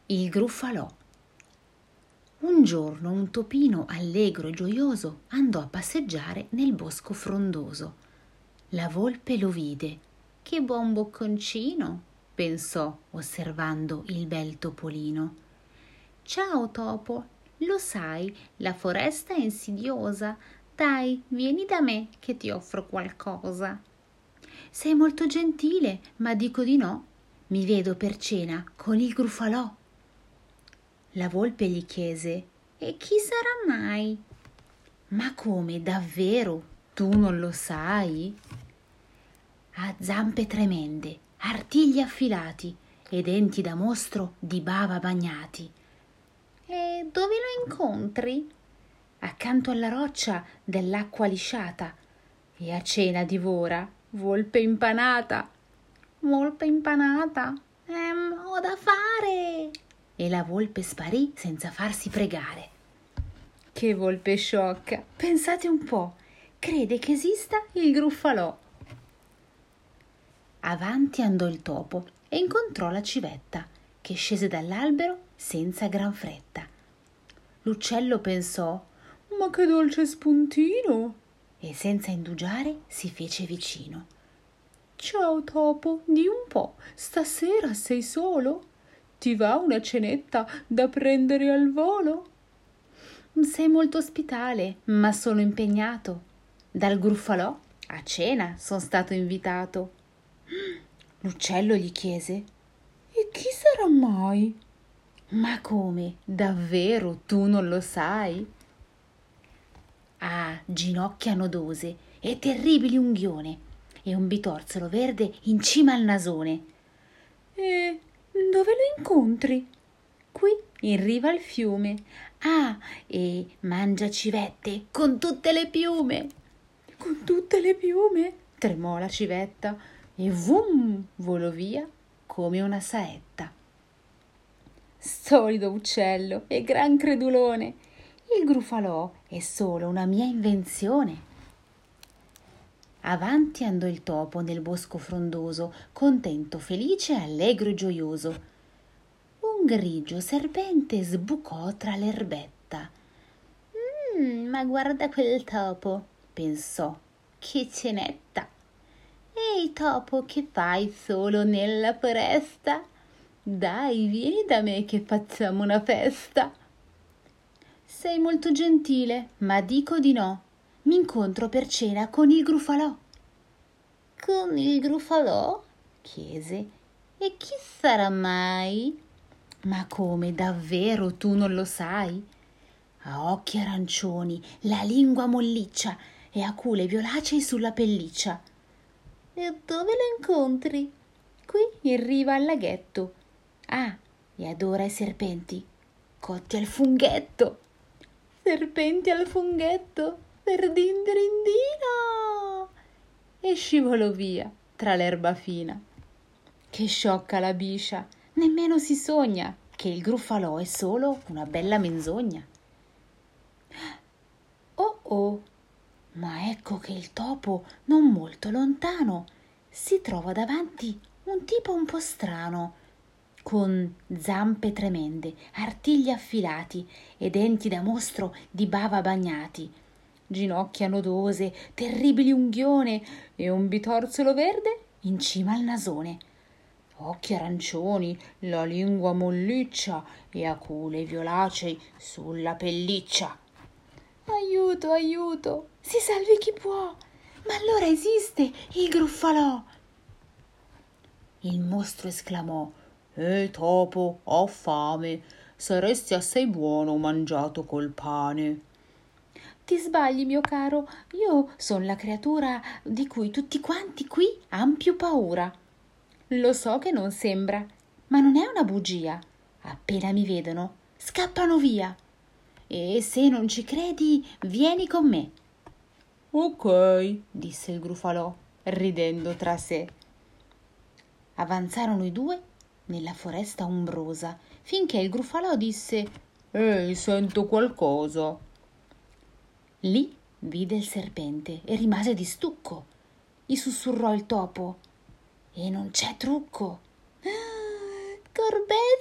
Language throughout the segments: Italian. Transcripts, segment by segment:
Il Gruffalò. Un giorno un topino allegro e gioioso andò a passeggiare nel bosco frondoso. La volpe lo vide. Che buon bocconcino, pensò osservando il bel topolino. Ciao topo, lo sai, la foresta è insidiosa. Dai, vieni da me che ti offro qualcosa. Sei molto gentile, ma dico di no. Mi vedo per cena con il Gruffalò. La volpe gli chiese: e chi sarà mai? Ma come, davvero? Tu non lo sai? Ha zampe tremende, artigli affilati e denti da mostro di bava bagnati. E dove lo incontri? Accanto alla roccia dell'acqua lisciata, e a cena divora volpe impanata. Volpe impanata? Ho da fare! E la volpe sparì senza farsi pregare. Che volpe sciocca! Pensate un po', crede che esista il Gruffalò. Avanti andò il topo e incontrò la civetta, che scese dall'albero senza gran fretta. L'uccello pensò: ma che dolce spuntino! E senza indugiare si fece vicino. Ciao topo, di un po', stasera sei solo? Ti va una cenetta da prendere al volo? Sei molto ospitale, ma sono impegnato. Dal Gruffalò a cena son stato invitato. L'uccello gli chiese: e chi sarà mai? Ma come, davvero tu non lo sai? Ha ginocchia nodose e terribili unghione e un bitorzolo verde in cima al nasone. E dove lo incontri? Qui in riva al fiume. Ah, e mangia civette con tutte le piume. Con tutte le piume? Tremò la civetta e vum, volò via come una saetta. Solido uccello e gran credulone, il Gruffalò è solo una mia invenzione. Avanti andò il topo nel bosco frondoso, contento, felice, allegro e gioioso. Un grigio serpente sbucò tra l'erbetta. Ma guarda quel topo, pensò, che cenetta. Ehi topo, che fai solo nella foresta? Dai, vieni da me che facciamo una festa. Sei molto gentile, ma dico di no. Mi incontro per cena con il Gruffalò. Con il Gruffalò? Chiese. E chi sarà mai? Ma come, davvero tu non lo sai? Ha occhi arancioni, la lingua molliccia e acule violacei sulla pelliccia. E dove lo incontri? Qui in riva al laghetto. Ah, e adora i serpenti, cotti al funghetto. Serpenti al funghetto, perdindirindino! E scivolò via tra l'erba fina. Che sciocca la biscia, nemmeno si sogna che il Gruffalò è solo una bella menzogna. Oh oh, ma ecco che il topo, non molto lontano, si trova davanti un tipo un po' strano, con zampe tremende, artigli affilati e denti da mostro di bava bagnati, ginocchia nodose, terribili unghione e un bitorzolo verde in cima al nasone. Occhi arancioni, la lingua molliccia e acule violacei sulla pelliccia. Aiuto, aiuto, si salvi chi può, ma allora esiste il Gruffalò. Il mostro esclamò: ehi topo, ho fame, saresti assai buono mangiato col pane. Ti sbagli, mio caro, io son la creatura di cui tutti quanti qui han più paura. Lo so che non sembra, ma non è una bugia. Appena mi vedono, scappano via. E se non ci credi, vieni con me. Ok, disse il Gruffalò, ridendo tra sé. Avanzarono i due nella foresta ombrosa, finché il Gruffalò disse: ehi, sento qualcosa. Lì vide il serpente e rimase di stucco. Gli sussurrò il topo: e non c'è trucco. Corbezzoli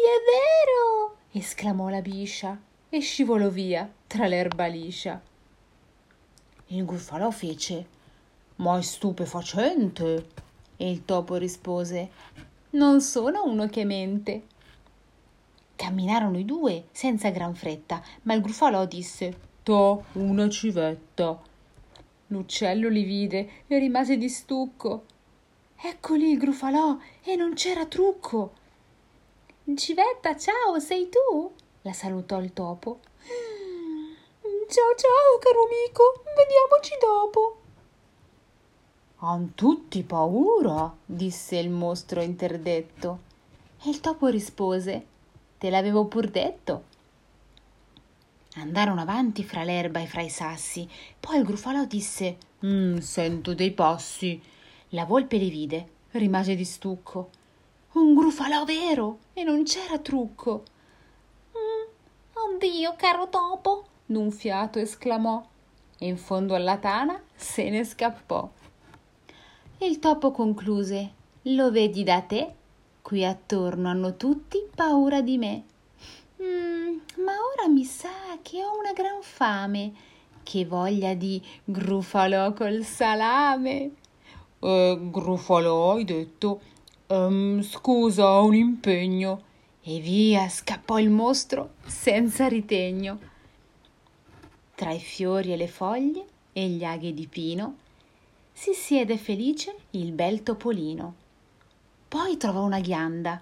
è vero!» esclamò la biscia e scivolò via tra l'erba liscia. Il Grufalò fece: «Ma è stupefacente!» E il topo rispose: «Non sono uno che mente.» Camminarono i due senza gran fretta, ma il Grufalò disse: «T'ho una civetta.» L'uccello li vide e rimase di stucco. Ecco lì il Grufalò e non c'era trucco. «Civetta, ciao, sei tu?» la salutò il topo. «Ciao ciao, caro amico, vediamoci dopo.» «Han tutti paura», disse il mostro interdetto. E il topo rispose: «Te l'avevo pur detto.» Andarono avanti fra l'erba e fra i sassi. Poi il Grufalò disse: «Sento dei passi.» La volpe li vide, rimase di stucco. Un Grufalò vero, e non c'era trucco. «Oddio, caro topo!» d'un fiato esclamò, e in fondo alla tana se ne scappò. Il topo concluse: «Lo vedi da te? Qui attorno hanno tutti paura di me. Ma ora mi sa che ho una gran fame, che voglia di Grufalò col salame.» Grufalò, hai detto? Scusa, ho un impegno.» E via scappò il mostro senza ritegno. Tra i fiori e le foglie e gli aghi di pino si siede felice il bel topolino. Poi trovò una ghianda.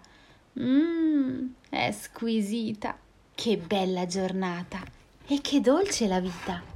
È squisita, che bella giornata e che dolce la vita.